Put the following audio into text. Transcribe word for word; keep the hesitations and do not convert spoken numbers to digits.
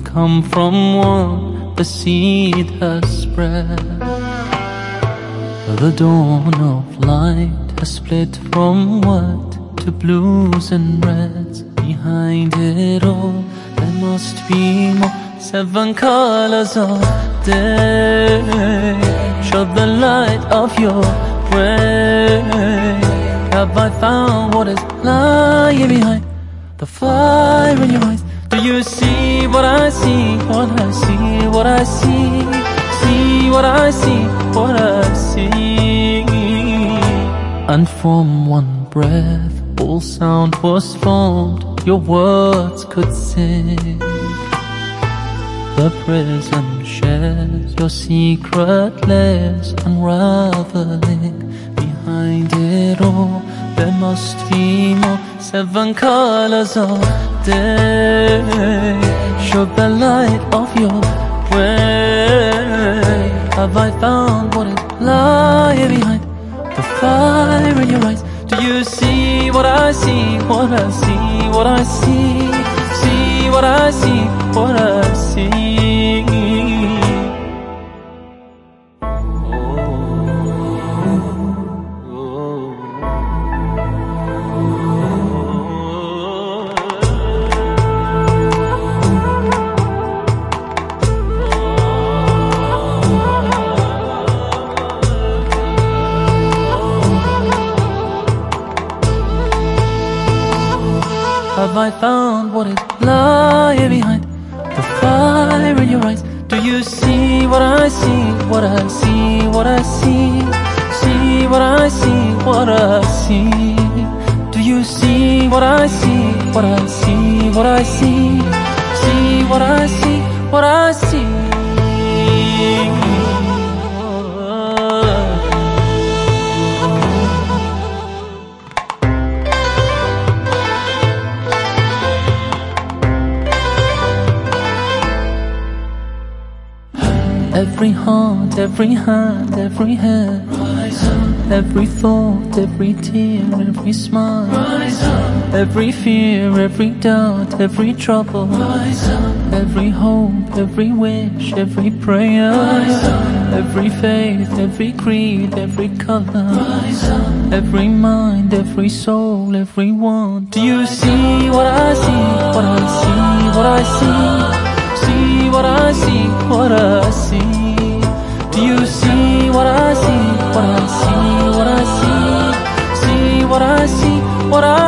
come from one, the seed has spread. The dawn of light has split from white to blues and reds. Behind it all, there must be more. Seven colors of day, show the light of your way. Have I found what is lying behind the fire in your eyes? Do you see what I see? What I see, what I see. See what I see, what I see. And from one breath, all sound was formed. Your words could sing. The prism shares your secret layers, unraveling. Behind it all, there must be more. Seven colors of day, show the light of your way. Have I found what is lying behind the fire in your eyes? Do you see what I see? What I see, what I see. See what I see, what I see. Have I found what is lying behind the fire in your eyes? Do you see what I see? What I see, what I see. See what I see, what I see. Do you see what I see? What I see, what I see. See what I see, what I see. Every heart, every hand, every head. Rise up. Every thought, every tear, every smile. Rise up. Every fear, every doubt, every trouble. Rise up. Every hope, every wish, every prayer. Rise up. Every faith, every creed, every color. Rise up. Every mind, every soul, every one. Do you see what I see? What I see, what I see. See what I see, what I see. Do you see what I see? What I see, what I see. See what I see, what I